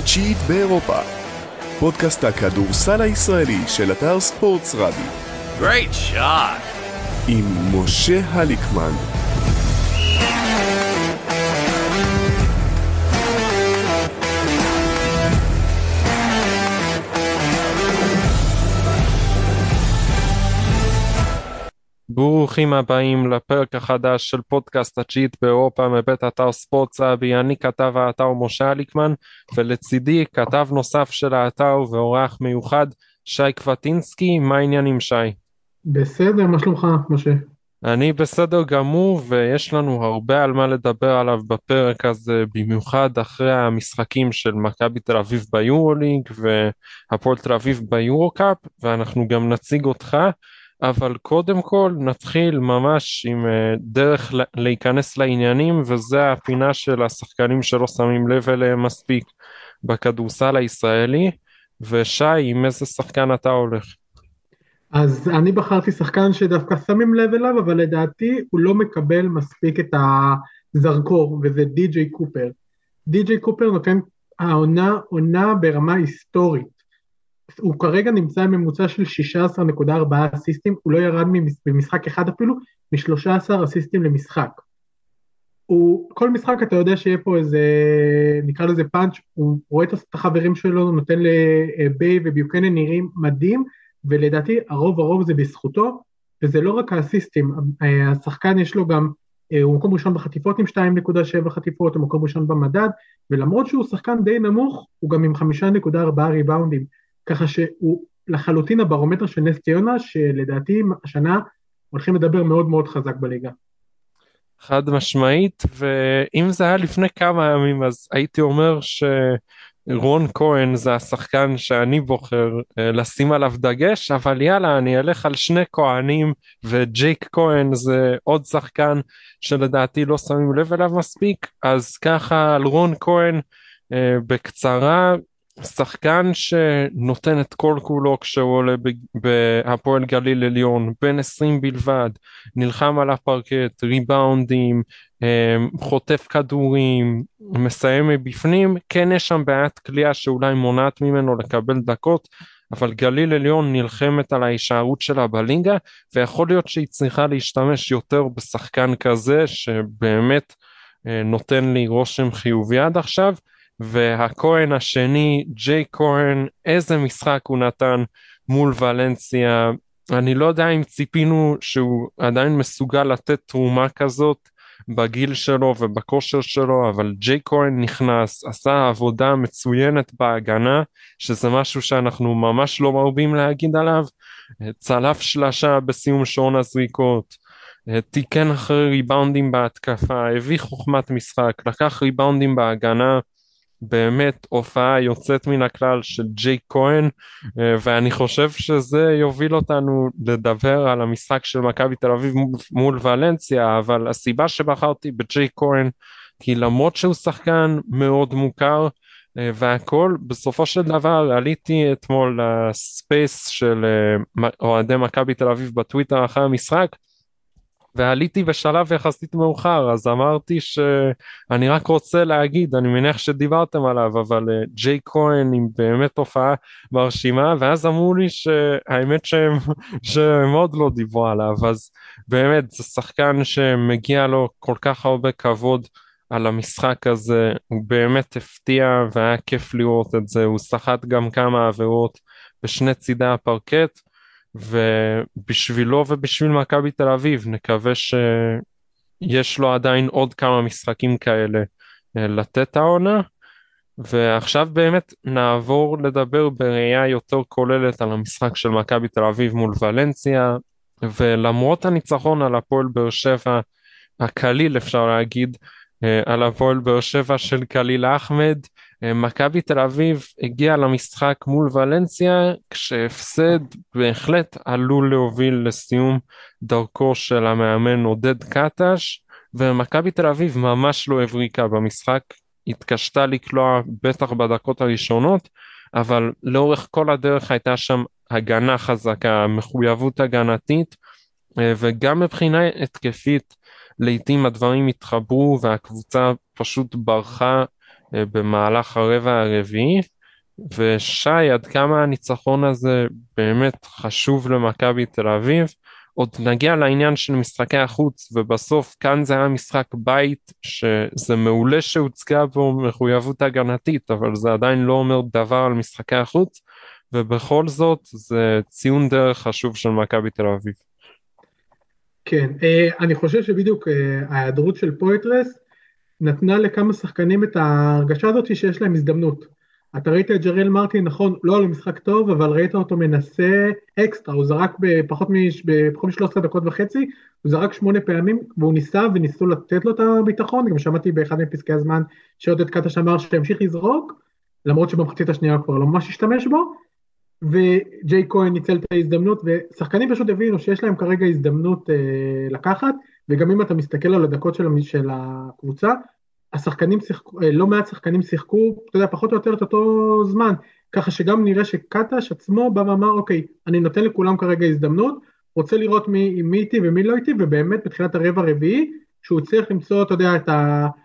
התשיעית באירופה. פודקאסט הכדורסל הישראלי של אתר ספורטס רדיו. Great shot. עם משה הליקמן. ברוכים הבאים לפרק החדש של פודקאסט התשיעית באירופה מבית אתר ספורטס רבי. אני כתב האתר משה הליקמן, ולצידי כתב נוסף של האתר ואורח מיוחד שי קבטינסקי. מה העניינים, שי? בסדר, מה שלומך משה? אני בסדר גמור, ויש לנו הרבה על מה לדבר עליו בפרק הזה, במיוחד אחרי המשחקים של מכבי תל אביב ביורוליג והפועל תל אביב ביורוקאפ, ואנחנו גם נציג אותך. אבל קודם כל נתחיל ממש עם דרך להיכנס לעניינים, וזה הפינה של השחקנים שלא שמים לב אליהם מספיק בכדורסל הישראלי. ושי, עם איזה שחקן אתה הולך? אז אני בחרתי שחקן שדווקא שמים לב אליו, אבל לדעתי הוא לא מקבל מספיק את הזרקור, וזה די.ג'יי קופר. די.ג'יי קופר נותן עונה ברמה היסטורית. הוא כרגע נמצא בממוצע של 16.4 אסיסטים, הוא לא ירד במשחק אחד אפילו, מ-13 אסיסטים למשחק. כל משחק אתה יודע שיהיה פה איזה, נקרא לזה פאנץ', הוא רואה את החברים שלו, נותן לביי וביוקנן נראים מדהים, ולדעתי הרוב זה בזכותו, וזה לא רק האסיסטים, השחקן יש לו גם, הוא מקום ראשון בחטיפות עם 2.7 חטיפות, הוא מקום ראשון במדד, ולמרות שהוא שחקן די נמוך, הוא גם עם 5.4 ריבאונדים, ככה שהוא לחלוטין הברומטר של נס ציונה, שלדעתי השנה הולכים לדבר מאוד מאוד חזק בליגה. חד משמעית, ואם זה היה לפני כמה ימים, אז הייתי אומר שרון כהן זה השחקן שאני בוחר לשים עליו דגש, אבל יאללה, אני אלך על שני כהנים, וג'ייק כהן זה עוד שחקן שלדעתי לא שמים לב אליו מספיק. אז ככה על רון כהן בקצרה, שחקן שנותן את כל כולו כשהוא עולה בהפועל גליל עליון, בין 20 בלבד, נלחם על הפרקט, ריבאונדים, חוטף כדורים, מסיים מבפנים. כן, יש שם בעיית קליעה שאולי מונעת ממנו לקבל דקות, אבל גליל עליון נלחמת על ההישארות שלה בליגה, ויכול להיות שהיא צריכה להשתמש יותר בשחקן כזה שבאמת נותן לי רושם חיובי עד עכשיו. והכהן השני, ג'יי כהן, איזה משחק הוא נתן מול ולנסיה. אני לא יודע אם ציפינו שהוא עדיין מסוגל לתת תרומה כזאת בגיל שלו ובכושר שלו, אבל ג'יי כהן נכנס, עשה עבודה מצוינת בהגנה, שזה משהו שאנחנו ממש לא מרבים להגיד עליו. צלף שלשה בסיום שעון הזריקות, תיקן אחרי ריבאונדים בהתקפה, הביא חוכמת משחק, לקח ריבאונדים בהגנה. באמת הופעה יוצאת מן הכלל של ג'יי כהן, ואני חושב שזה יוביל אותנו לדבר על המשחק של מכבי תל אביב מול ולנסיה. אבל הסיבה שבחרתי בג'יי כהן, כי למרות שהוא שחקן מאוד מוכר והכל, בסופו של דבר עליתי אתמול לספייס של אוהדי מכבי תל אביב בטוויטר אחרי המשחק, ועליתי בשלב יחסית מאוחר, אז אמרתי שאני רק רוצה להגיד, אני מניח שדיברתם עליו, אבל ג'יי כהן עם באמת הופעה מרשימה, ואז אמרו לי שהאמת שהם עוד לא דיברו עליו. אז באמת זה שחקן שמגיע לו כל כך הרבה כבוד על המשחק הזה, הוא באמת הפתיע והיה כיף לראות את זה. הוא שחט גם כמה עבירות בשני צידי הפרקט, ובשבילו ובשביל מכבי תל אביב נקווה שיש לו עדיין עוד כמה משחקים כאלה לתת העונה. ועכשיו באמת נעבור לדבר בראייה יותר כוללת על המשחק של מכבי תל אביב מול ולנסיה. ולמרות הניצחון על הפועל באר שבע, הקליל אפשר להגיד, על הפועל באר שבע של קליל אחמד, מכבי תל אביב הגיע למשחק מול ולנסיה כשהפסד בהחלט עלול להוביל לסיום דרכו של המאמן עודד קטש, ומכבי תל אביב ממש לא הבריקה במשחק, התקשתה לקלוע בטח בדקות הראשונות, אבל לאורך כל הדרך הייתה שם הגנה חזקה, מחויבות הגנתית, וגם מבחינה התקפית לעתים הדברים התחברו והקבוצה פשוט ברחה במהלך הרבע הרביעי, ושי, עד כמה הניצחון הזה באמת חשוב למכבי תל אביב. עוד נגיע לעניין של משחקי החוץ, ובסוף כאן זה היה משחק בית שזה מעולה שהוצגה בו מחויבות הגנתית, אבל זה עדיין לא אומר דבר על משחקי החוץ, ובכל זאת זה ציון דרך חשוב של מכבי תל אביב. כן, אני חושב שבדיוק ההיעדרות של פויטרס נתנה לכמה שחקנים את ההרגשה הזאת שיש להם הזדמנות. אתה ראית את ג'רל מרטין, נכון, לא על משחק טוב, אבל ראית אותו מנסה אקסטרה, הוא זרק בפחות מ-13 דקות וחצי, הוא זרק 8 פעמים, והוא ניסה וניסו לתת לו את הביטחון, גם שמעתי באחד מפסקי הזמן שעודד קטש אמר שהמשיך לזרוק, למרות שבמחצית השנייה הוא כבר לא ממש השתמש בו, וג'יי כהן ניצל את ההזדמנות, ושחקנים פשוט הבינו שיש להם כרגע הזדמנות לקחת, וגם אם אתה מסתכל על הדקות של הקבוצה, השחקנים שיחקו, לא מעט שחקנים שיחקו, אתה יודע, פחות או יותר את אותו זמן, ככה שגם נראה שקטש עצמו בא ואמר, אוקיי, אני נותן לכולם כרגע הזדמנות, רוצה לראות מי איתי ומי לא איתי, ובאמת בתחילת הרבע הרביעי, שהוא צריך למצוא, אתה יודע, את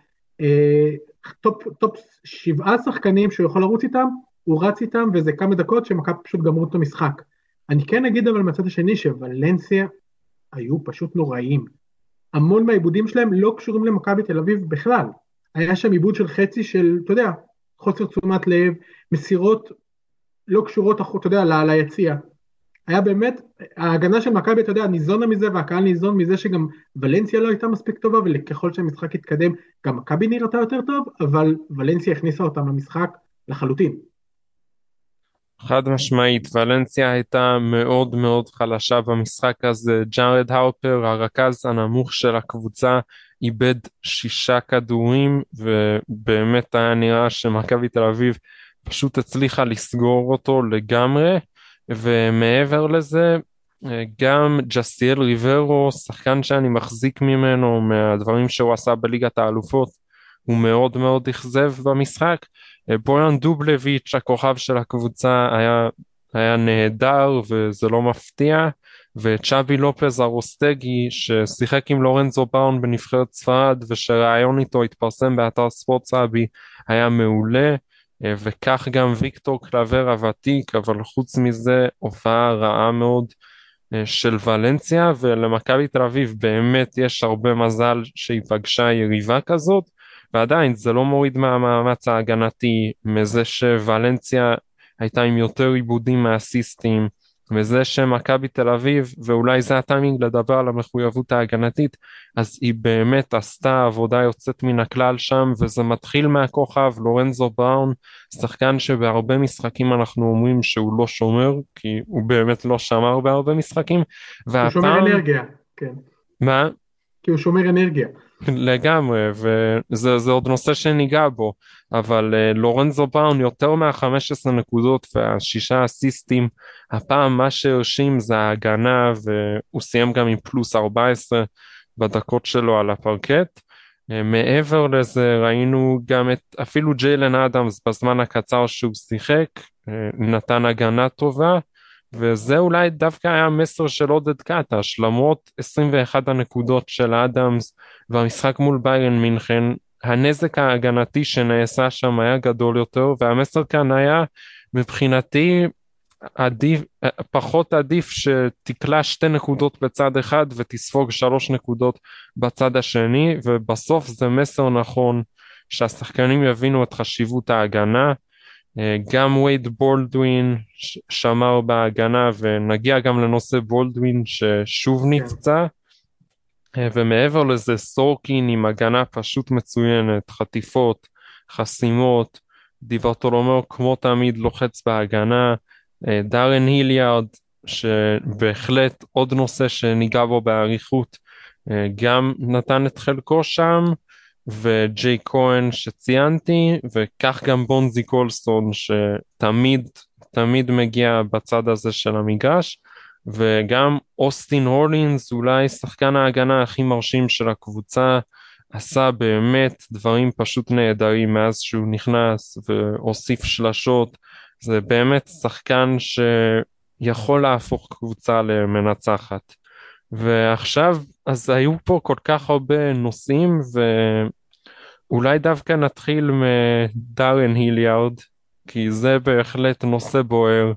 טופ 7 שחקנים שהוא יכול לרוץ איתם, הוא רץ איתם, וזה כמה דקות שמכבי פשוט גמרו את המשחק. אני כן אגיד אבל מצד השני, שוולנסיה היו פשוט נוראים. המון מהעיבודים שלהם לא קשורים למכבי תל אביב בכלל. היה שם עיבוד של חצי של, אתה יודע, חוסר תשומת לב, מסירות לא קשורות, אתה יודע, ליציע. היה באמת, ההגנה של מכבי, אתה יודע, ניזונה מזה, והקהל ניזון מזה שגם ולנסיה לא הייתה מספיק טובה, וככל שהמשחק התקדם, גם מכבי נראתה יותר טוב, אבל ולנסיה הכניסה אותם למשחק לחלוטין. חד משמעית, ולנסיה הייתה מאוד מאוד חלשה במשחק הזה. ג'ארד האופר, הרכז הנמוך של הקבוצה, איבד 6 כדורים, ובאמת היה נראה שמכבי תל אביב פשוט הצליחה לסגור אותו לגמרי. ומעבר לזה, גם ג'סיאל ריברו, שחקן שאני מחזיק ממנו מהדברים שהוא עשה בליגת האלופות, הוא מאוד מאוד אכזב במשחק. בויאן דובלביץ', הכוכב של הקבוצה, היה נהדר וזה לא מפתיע, וצ'אבי לופז ארוסטגי ששיחק עם לורנזו באון בנבחרת ספרד ושרעיון איתו התפרסם באתר ספורטסאבי, היה מעולה, וכך גם ויקטור קלבר הוותיק, אבל חוץ מזה הופעה רעה מאוד של ולנסיה, ולמכבי תל אביב באמת יש הרבה מזל שהיא פגשה יריבה כזאת, ועדיין זה לא מוריד מהמאמץ ההגנתי, מזה שוולנסיה הייתה עם יותר עיבודים מאסיסטים, מזה שמכבי תל אביב, ואולי זה הטיימינג לדבר על המחויבות ההגנתית, אז היא באמת עשתה עבודה יוצאת מן הכלל שם, וזה מתחיל מהכוכב לורנזו בראון, שחקן שבהרבה משחקים אנחנו אומרים שהוא לא שומר, כי הוא באמת לא שמר בהרבה משחקים, הוא שומר אנרגיה, כן. מה? כי הוא שומר אנרגיה. לגמרי, וזה עוד נושא שניגע בו, אבל לורנזו בראון יותר מה-15 נקודות וה6 אסיסטים, הפעם מה שהרשים זה ההגנה, והוא סיים גם עם פלוס 14 בדקות שלו על הפרקט. מעבר לזה ראינו גם את אפילו ג'יילן אדמס בזמן הקצר שהוא שיחק, נתן הגנה טובה, וזה אולי דווקא היה מסר של עודד קטש, למרות 21 הנקודות של אדמס והמשחק מול ביירן מינכן, הנזק ההגנתי שנעשה שם היה גדול יותר, והמסר כאן היה מבחינתי פחות עדיף שתקלה 2 נקודות בצד אחד ותספוג 3 נקודות בצד השני, ובסוף זה מסר נכון שהשחקנים יבינו את חשיבות ההגנה. גם וייד בולדווין שמר בהגנה, ונגיע גם לנושא בולדווין ששוב נפצע, ומעבר לזה סורקין עם הגנה פשוט מצוינת, חטיפות, חסימות, דיברטולומיאו כמו תמיד לוחץ בהגנה, דארן היליארד שבהחלט עוד נושא שניגע בו בעריכות, גם נתן את חלקו שם, וג'יי כהן שציינתי, וכך גם בונזי קולסטון שתמיד תמיד מגיע בצד הזה של המגרש, וגם אוסטין הולינס, אולי שחקן ההגנה הכי מרשים של הקבוצה, עשה באמת דברים פשוט נהדרים מאז שהוא נכנס והוסיף שלשות. זה באמת שחקן שיכול להפוך קבוצה למנצחת. ועכשיו, אז היו פה כל כך הרבה נושאים, אולי דווקא נתחיל מדארן היליארד, כי זה בהחלט נושא בוער.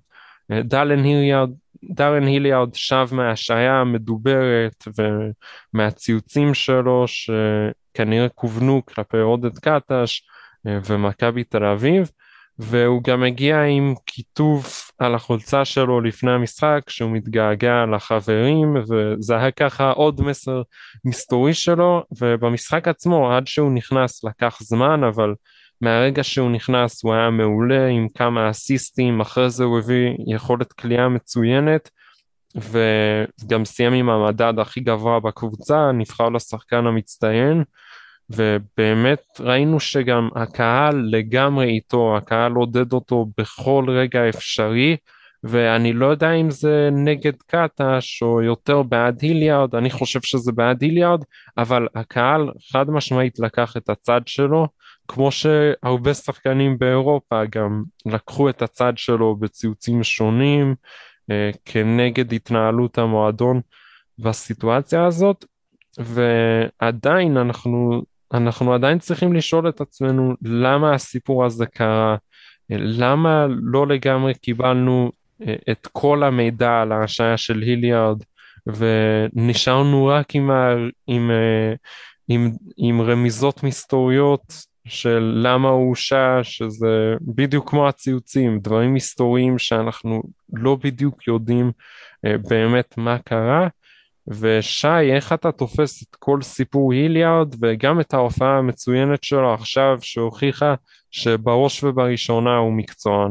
דארן היליארד שב מההשעיה המדוברת ומהציוצים שלו שכנראה כוונו כלפי עודד קטש ומכבי תל אביב, והוא גם הגיע עם כיתוב על החולצה שלו לפני המשחק שהוא מתגעגע לחברים, וזה היה ככה עוד מסר מסתורי שלו. ובמשחק עצמו עד שהוא נכנס לקח זמן, אבל מהרגע שהוא נכנס הוא היה מעולה עם כמה אסיסטים, אחרי זה הוא הביא יכולת קליעה מצוינת וגם סיים עם המדד הכי גבוה בקבוצה, נבחר לשחקן המצטיין. ובאמת ראינו שגם הקהל לגמרי איתו, הקהל עודד אותו בכל רגע אפשרי, ואני לא יודע אם זה נגד קטש או יותר בעד היליארד, אני חושב שזה בעד היליארד, אבל הקהל חד משמעית לקח את הצד שלו, כמו שהרבה שחקנים באירופה גם לקחו את הצד שלו בציוצים שונים, כנגד התנהלות המועדון בסיטואציה הזאת. ועדיין אנחנו עדיין צריכים לשאול את עצמנו למה הסיפור הזה קרה, למה לא לגמרי קיבלנו את כל המידע על ההשעיה של היליארד, ונשארנו רק עם רמיזות מסתוריות של למה הוא הושע, שזה בדיוק כמו הציוצים, דברים מסתוריים שאנחנו לא בדיוק יודעים באמת מה קרה. ושי, איך אתה תופס את כל סיפור היליארד וגם את ההופעה המצוינת שלו עכשיו שהוכיחה שבראש ובראשונה הוא מקצוען?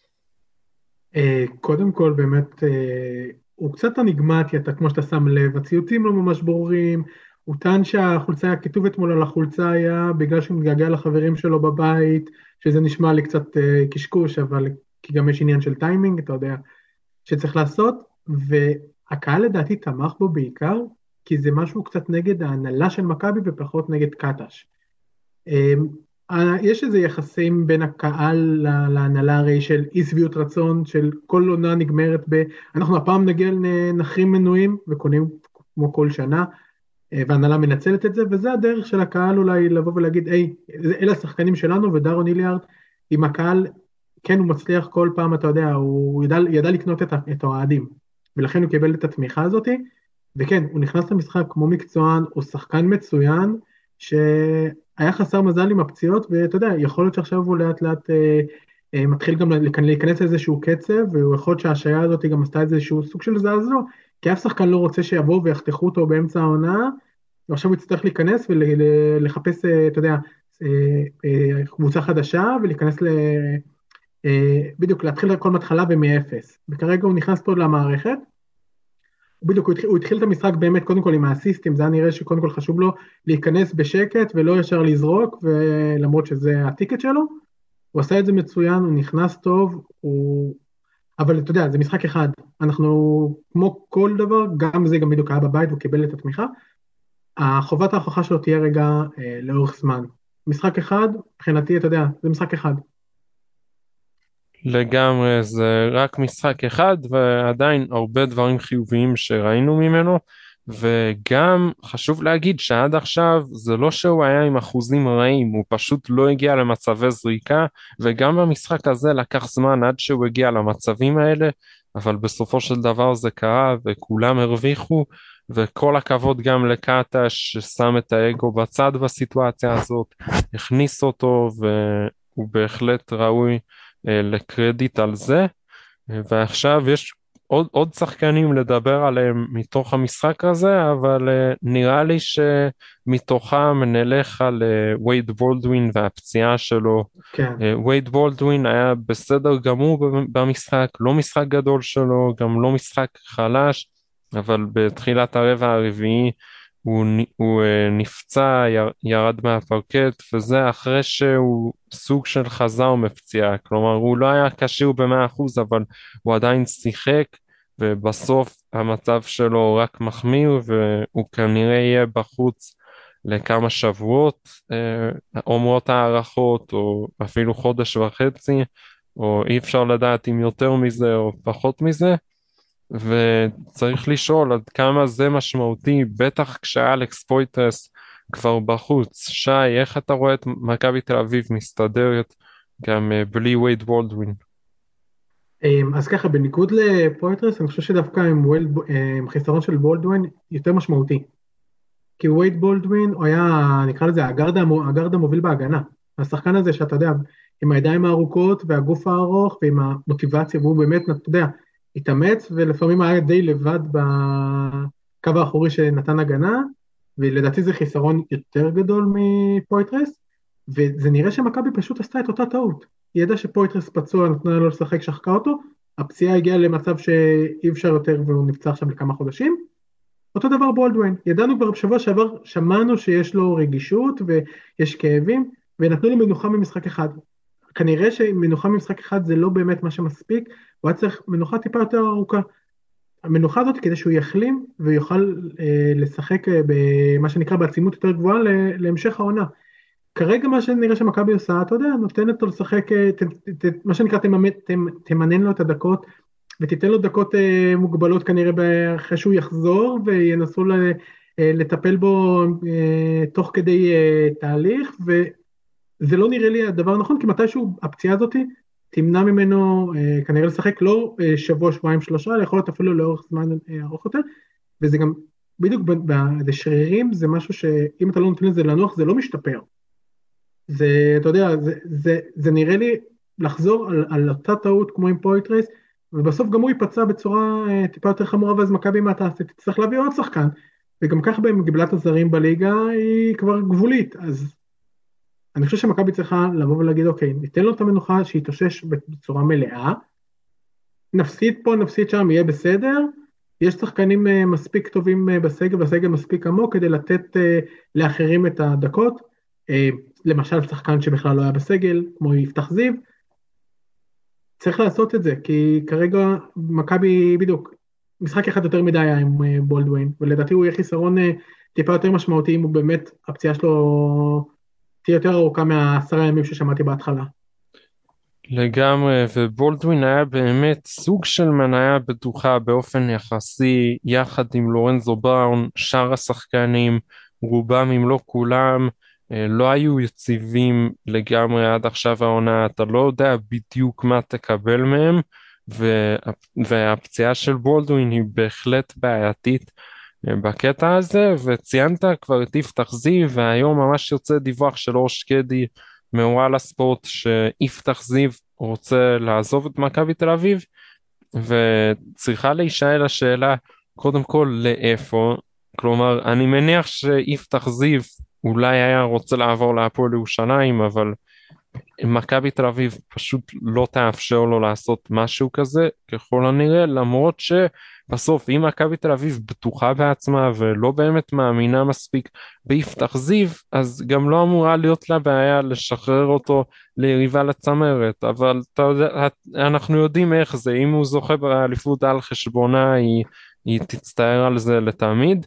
קודם כל באמת הוא קצת אניגמטי, כמו שאתה שם לב, הציוצים לא ממש ברורים, הוא טען שהחולצה, הכיתוב אתמול על החולצה היה בגלל שהוא מתגעגע לחברים שלו בבית, שזה נשמע לי קצת קשקוש, אבל כי גם יש עניין של טיימינג, אתה יודע, שצריך לעשות, והקהל לדעתי תמך בו בעיקר, כי זה משהו קצת נגד ההנהלה של מכבי ופחות נגד קטש. יש איזה יחסים בין הקהל להנהלה הרי של אי שביעות רצון, של כל עונה נגמרת אנחנו הפעם נגיע לנחים מנויים וקונים כמו כל שנה, וההנהלה מנצלת את זה, וזה הדרך של הקהל אולי לבוא ולהגיד, אלה השחקנים שלנו, ודארון היליארד, עם הקהל, כן הוא מצליח כל פעם, אתה יודע, הוא ידע לקנות את האוהדים, ולכן הוא קיבל את התמיכה הזאת, וכן, הוא נכנס למשחק כמו מקצוען, הוא שחקן מצוין, שהיה חסר מזל עם הפציעות, ואתה יודע, יכול להיות שעכשיו הוא לאט לאט מתחיל גם להיכנס לאיזשהו קצב, והוא יכול להיות שההשעיה הזאת גם עשתה איזשהו סוג של זעזוע, כי אף שחקן לא רוצה שיבואו ויחתכו אותו באמצע העונה, ועכשיו הוא יצטרך להיכנס ולחפש, אתה יודע, קבוצה חדשה, ולהיכנס בדיוק להתחיל כל מתחלה ומאפס, וכרגע הוא נכנס פה למערכת, בדיוק הוא התחיל את המשחק באמת קודם כל עם האסיסטים, זה היה נראה שקודם כל חשוב לו להיכנס בשקט ולא ישר לזרוק, ולמרות שזה הטיקט שלו, הוא עשה את זה מצוין, הוא נכנס טוב, אבל אתה יודע, זה משחק אחד, אנחנו כמו כל דבר, גם זה גם בדיוק היה בבית, הוא קיבל את התמיכה, החובת ההוכחה שלו תהיה רגע לאורך זמן, משחק אחד, מבחינתי אתה יודע, זה משחק אחד. לגמרי, זה רק משחק אחד, ועדיין הרבה דברים חיוביים שראינו ממנו, וגם חשוב להגיד שעד עכשיו זה לא שהוא היה עם אחוזים רעים, הוא פשוט לא הגיע למצבי זריקה, וגם במשחק הזה לקח זמן עד שהוא הגיע למצבים האלה, אבל בסופו של דבר זה קרה וכולם הרוויחו, וכל הכבוד גם לקטש ששם את האגו בצד בסיטואציה הזאת, הכניס אותו והוא בהחלט ראוי לקרדיט על זה. ועכשיו יש עוד שחקנים לדבר עליהם מתוך המשחק הזה, אבל נראה לי שמתוכם נלך על וייד בולדווין והפציעה שלו. כן. וייד בולדווין היה בסדר גמור במשחק, לא משחק גדול שלו, גם לא משחק חלש, אבל בתחילת הרבע הרביעי הוא נפצע, ירד מהפרקט, וזה אחרי שהוא סוג של חזר מפציעה, כלומר הוא לא היה קשור ב100%, אבל הוא עדיין שיחק, ובסוף המצב שלו רק מחמיר, והוא כנראה יהיה בחוץ לכמה שבועות, אומרות הערכות, או אפילו חודש וחצי, או אי אפשר לדעת אם יותר מזה או פחות מזה, וצריך לשאול עד כמה זה משמעותי, בטח כשאלכס פויטרס כבר בחוץ. שי, איך אתה רואה את מכבי תל אביב מסתדרת גם בלי וייד בולדווין? אז ככה, בניגוד לפויטרס, אני חושב שדווקא עם חיסרון של בולדווין יותר משמעותי. כי וייד בולדווין הוא היה, נקרא לזה, הגארד המוביל בהגנה. השחקן הזה שאתה יודע, עם הידיים הארוכות והגוף הארוך ועם המוטיבציה, והוא באמת, אתה יודע, התאמץ ולפעמים היה די לבד בקו האחורי שנתן הגנה, ולדעתי זה חיסרון יותר גדול מפויטרס, וזה נראה שמכבי פשוט עשתה את אותה טעות. היא ידעה שפויטרס פצוע, נתנה לו לשחק, שחקה אותו, הפציעה הגיעה למצב שאי אפשר יותר והוא נפצע עכשיו לכמה חודשים, אותו דבר בולדווין, ידענו כבר בשבוע שעבר, שמענו שיש לו רגישות ויש כאבים, ונתנו לו מנוחה ממשחק אחד. כנראה שמנוחה ממשחק אחד זה לא באמת מה שמספיק, הוא היה צריך מנוחה טיפה יותר ארוכה. המנוחה הזאת כדי שהוא יחלים ויוכל לשחק במה שנקרא בעצימות יותר גבוהה להמשך העונה. כרגע מה שנראה שמכבי עושה, אתה יודע, נותנת לו לשחק, מה שנקרא תמנן לו את הדקות, ותיתן לו דקות מוגבלות כנראה אחרי שהוא יחזור, וינסו לטפל בו תוך כדי תהליך, וזה לא נראה לי הדבר נכון, כי מתישהו הפציעה הזאת תמנע ממנו כנראה לשחק לא שבוע, שבועיים, שלושה, אלא יכול להיות אפילו לאורך זמן ארוך יותר, וזה גם בדיוק בשרירים, זה משהו שאם אתה לא נותן לזה לנוח, זה לא משתפר. זה, אתה יודע, זה נראה לי לחזור על אותה טעות כמו עם פויטרס, ובסוף גם הוא ייפצע בצורה טיפה יותר חמורה, ואז מכבי מעתה תצטרך להביא עוד שחקן, וגם כך במגבלת הזרים בליגה היא כבר גבולית, אז אני חושב שמכבי צריכה לבוא ולהגיד, אוקיי, ניתן לו את המנוחה שיתאושש בצורה מלאה, נפסיד פה, נפסיד שם, יהיה בסדר, יש שחקנים מספיק טובים בסגל, והסגל מספיק עמוק כדי לתת לאחרים את הדקות, למשל שחקן שבכלל לא היה בסגל, כמו יפתח זיו, צריך לעשות את זה, כי כרגע מכבי בדיוק, משחק אחד יותר מדי היה עם בולדווין, ולדעתי הוא יהיה חיסרון טיפה יותר משמעותי, אם הוא באמת, הפציעה שלו תהיה יותר ארוכה מה10 ימים ששמעתי בהתחלה. לגמרי, ובולדווין היה באמת סוג של מניה בטוחה באופן יחסי, יחד עם לורנזו בראון, שאר השחקנים, רובם אם לא כולם, לא היו יציבים לגמרי עד עכשיו העונה, אתה לא יודע בדיוק מה תקבל מהם, והפציעה של בולדווין היא בהחלט בעייתית בקטע הזה, וציינת כבר את יפתח זיו, והיום ממש יוצא דיווח של אור שקדי מוואלה ספורט, שיפתח זיו רוצה לעזוב את מכבי תל אביב, וצריכה להישאל השאלה, קודם כל לאיפה, כלומר אני מניח שיפתח זיו אולי היה רוצה לעבור להפועל ירושלים, אבל מכבי תל אביב פשוט לא תאפשר לו לעשות משהו כזה, ככל הנראה, למרות שבסוף אם מכבי תל אביב בטוחה בעצמה ולא באמת מאמינה מספיק ביפתח זיו, אז גם לא אמורה להיות לה בעיה לשחרר אותו ליריבה לצמרת, אבל אתה יודע, אנחנו יודעים איך זה, אם הוא זוכה באליפות על חשבונה, היא תצטער על זה לתמיד.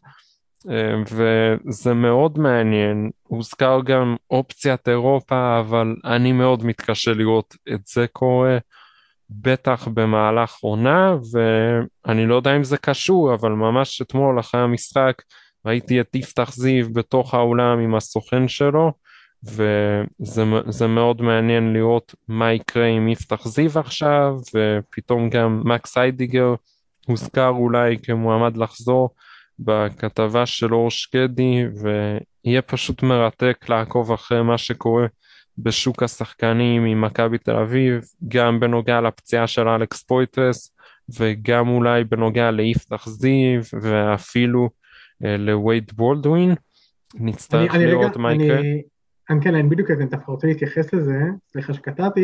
וזה מאוד מעניין, הוזכר גם אופציית אירופה, אבל אני מאוד מתקשה לראות את זה קורה, בטח במהלך עונה, ואני לא יודע אם זה קשור, אבל ממש אתמול אחרי המשחק ראיתי את יפתח זיו בתוך האולם עם הסוכן שלו, וזה מאוד מעניין לראות מה יקרה עם יפתח זיו עכשיו, ופתאום גם מקס היידיגר הוזכר אולי כמועמד לחזור בכתבה של אור שקדי, ויהיה פשוט מרתק לעקוב אחרי מה שקורה בשוק השחקנים עם מכבי תל אביב, גם בנוגע לפציעה של אלכס פויטרס, וגם אולי בנוגע ליפתח זיו, ואפילו לווייד בולדווין. נצטרך לראות מה יקרה. אני בדיוק דווקא רוצה להתייחס לזה, סליחה שקטעתי,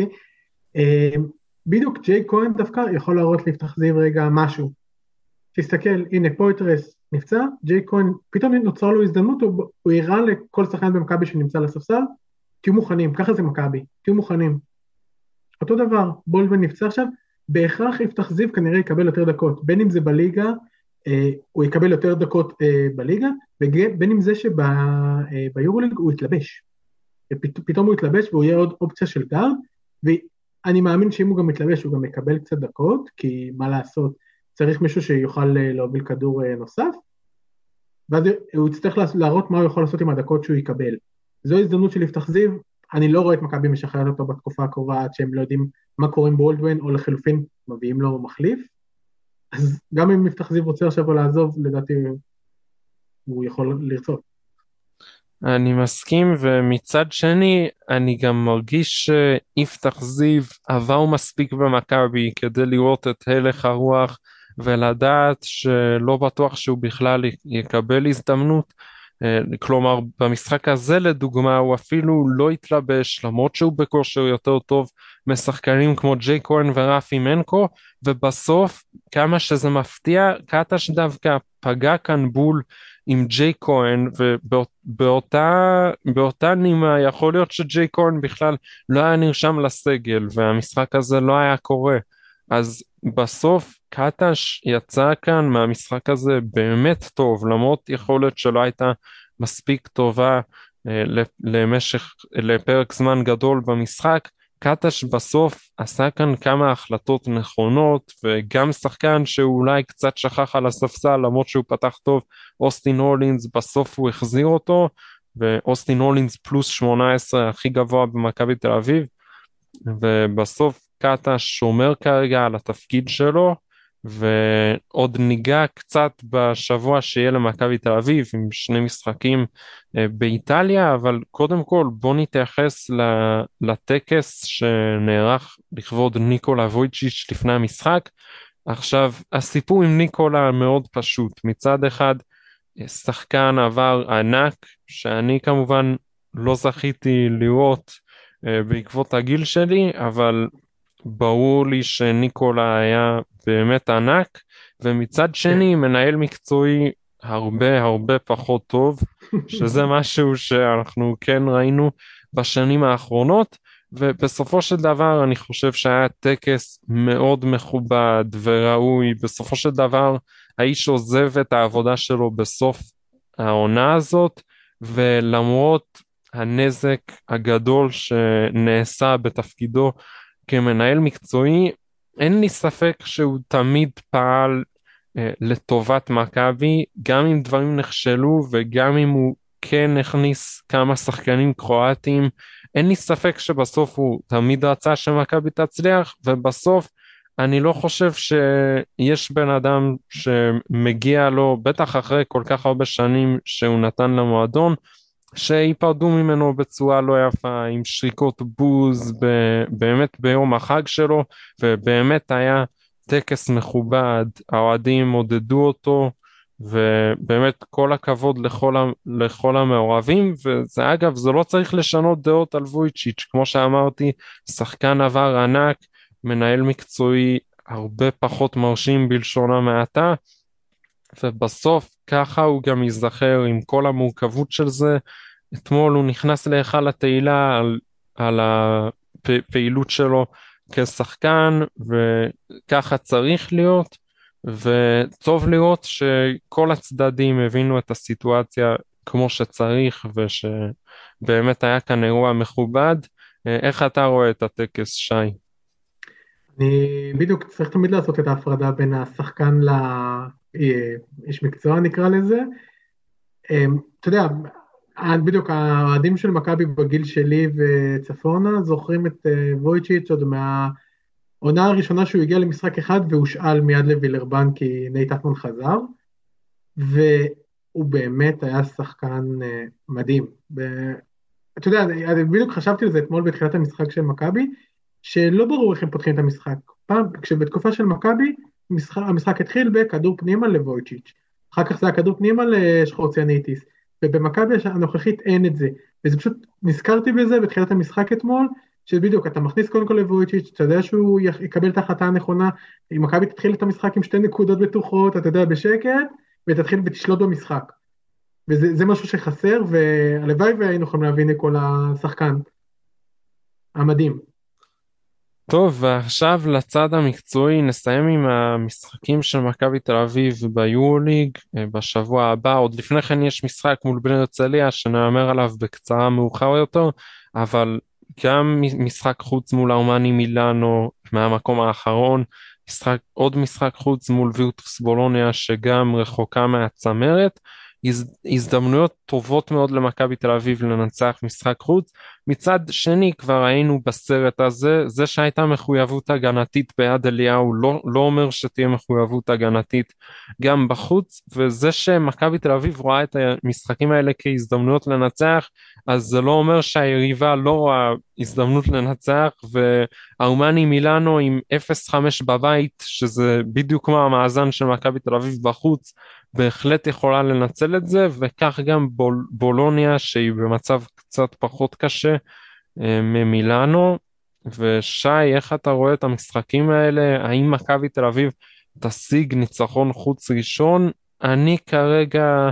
בדיוק ג'יי כהן דווקא יכול להראות ליפתח זיו רגע משהו, תסתכל, הנה פויטרס נפצע, ג'יי כהן, פתאום נוצרה לו הזדמנות, הוא הראה לכל שחקן במכבי שנמצא לספסל, תהיו מוכנים, ככה זה מכבי, תהיו מוכנים. אותו דבר, בולדווין נפצע עכשיו, בהכרח יפתח זיו כנראה יקבל יותר דקות, בין אם זה בליגה, הוא יקבל יותר דקות בליגה, ובין אם זה שביורוליג הוא יתלבש. פתאום הוא יתלבש והוא יהיה עוד אופציה של גארד, ואני מאמין שאם הוא גם יתלבש הוא גם יקבל קצת דקות, כי מה לעשות, צריך מישהו שיוכל להוביל כדור נוסף, ואז הוא יצטרך להראות מה הוא יכול לעשות עם הדקות שהוא יקבל. זו הזדמנות של יפתח זיו, אני לא רואה את מכבי משחררת אותו בתקופה הקרובה, עד שהם לא יודעים מה קורה עם בולדווין, או לחלופין מביאים לו מחליף, אז גם אם יפתח זיו רוצה עכשיו לעזוב, לדעתי הוא יכול לרצות. אני מסכים, ומצד שני אני גם מרגיש שיפתח זיו עבר מספיק במכבי כדי לראות את הלך הרוח ולדעת שלא בטוח שהוא בכלל יקבל הזדמנות. כלומר במשחק הזה לדוגמה הוא אפילו לא התלבש, למרות שהוא בכושר יותר טוב משחקנים כמו ג'יי כהן ורפי מנקו, ובסוף כמה שזה מפתיע קטש דווקא פגע כאן בול עם ג'יי כהן, ובאותה נימה יכול להיות שג'יי כהן בכלל לא היה נרשם לסגל והמשחק הזה לא היה קורה. אז בסוף קטש יצא כאן מהמשחק הזה באמת טוב, למרות יכולת שלא הייתה מספיק טובה לפרק זמן גדול במשחק. קטש בסוף עשה כאן כמה החלטות נכונות, וגם שחקן שאולי קצת שכח על הספסל למרות שהוא פתח טוב, אוסטין הולינס, בסוף הוא החזיר אותו, ואוסטין הולינס פלוס 18 הכי גבוה במכבי תל אביב, ובסוף קטש שומר כרגע על התפקיד שלו, ועוד ניגע קצת בשבוע שיהיה למכבי תל אביב עם שני משחקים באיטליה, אבל קודם כל בוא נתייחס לטקס שנערך לכבוד ניקולה וויצ'יץ' לפני המשחק. עכשיו הסיפור עם ניקולה מאוד פשוט, מצד אחד שחקן עבר ענק שאני כמובן לא זכיתי לראות בעקבות הגיל שלי, אבל ברור לי שניקולה היה באמת ענק, ומצד שני מנהל מקצועי הרבה פחות טוב, שזה משהו שאנחנו כן ראינו בשנים האחרונות, ובסופו של דבר אני חושב שהיה טקס מאוד מכובד וראוי. בסופו של דבר האיש עוזב את העבודה שלו בסוף העונה הזאת, ולמרות הנזק הגדול שנעשה בתפקידו כמנהל מקצועי, אין לי ספק שהוא תמיד פעל לטובת מכבי, גם אם דברים נכשלו וגם אם הוא כן הכניס כמה שחקנים קרואטים, אין לי ספק שבסוף הוא תמיד רצה שמכבי תצליח, ובסוף אני לא חושב שיש בן אדם שמגיע לו, בטח אחרי כל כך הרבה שנים שהוא נתן למועדון, שיפרדו ממנו בצורה לא יפה, עם שריקות בוז באמת ביום החג שלו, ובאמת היה טקס מכובד, האוהדים עודדו אותו, ובאמת כל הכבוד לכל המעורבים. וזה אגב, זה לא צריך לשנות דעות על וויצ'יץ', כמו שאמרתי, שחקן עבר ענק, מנהל מקצועי הרבה פחות מרשים בלשון המעטה, ובסוף ככה הוא גם ייזכר עם כל המורכבות של זה. אתמול הוא נכנס להיכל התהילה על הפעילות שלו כשחקן, וככה צריך להיות, וטוב לראות שכל הצדדים הבינו את הסיטואציה כמו שצריך, ושבאמת היה כאן אירוע מכובד. איך אתה רואה את הטקס, שי? אני בדיוק צריך תמיד לעשות את ההפרדה בין השחקן לאיש מקצוע נקרא לזה. אתה יודע, בדיוק האוהדים של מכבי בגיל שלי וצפונה זוכרים את וויצ'יץ' עוד מהעונה הראשונה שהוא הגיע למשחק אחד והושאל מיד לווילרבן כי נייט אפמן חזר, והוא באמת היה שחקן מדהים. אתה יודע, בדיוק חשבתי על זה אתמול בתחילת המשחק של מכבי, שלא ברור איך הם פותחים את המשחק. פעם, כשבתקופה של מכבי, המשחק התחיל בכדור פנימה לוויצ'יץ', אחר כך זה היה כדור פנימה לשחורציאניטיס, ובמכבי הנוכחית אין את זה, וזה פשוט, נזכרתי בזה בתחילת המשחק אתמול, שבדיוק אתה מכניס קודם כל לוויצ'יץ', אתה יודע שהוא יקבל את ההחלטה הנכונה, אם מכבי תתחיל את המשחק עם 2 נקודות בטוחות, אתה יודע, בשקט, ותתחיל ותשלוט במשחק. וזה משהו שחסר, והלוואי והיינו יכולים להבין כל השחקן המדהים. טוב, ועכשיו לצד המקצועי נסיים עם המשחקים של מכבי תל אביב ביורוליג בשבוע הבא. עוד לפני כן יש משחק מול בני הרצליה שנאמר עליו בקצרה מאוחר יותר, אבל גם משחק חוץ מול ארמני מילאנו מהמקום האחרון, עוד משחק חוץ מול וירטוס בולוניה שגם רחוקה מהצמרת, הזדמנויות טובות מאוד למכבי תל אביב לנצח משחק חוץ. מצד שני כבר היינו בסרט הזה, זה שהייתה מחויבות הגנתית ביד אליהו לא אומר שתהיה מחויבות הגנתית גם בחוץ, וזה שמכבי תל אביב רואה את המשחקים האלה כהזדמנויות לנצח, אז זה לא אומר שהיריבה לא רואה הזדמנות לנצח, והאומני מילאנו עם 0-5 בבית, שזה בדיוק כמו המאזן של מכבי תל אביב בחוץ, בהחלט יכולה לנצל את זה, וכך גם בולוניה שהיא במצב קצת פחות קשה ממילאנו. ושי, איך אתה רואה את המשחקים האלה? האם מכבי תל אביב תשיג ניצחון חוץ ראשון? אני כרגע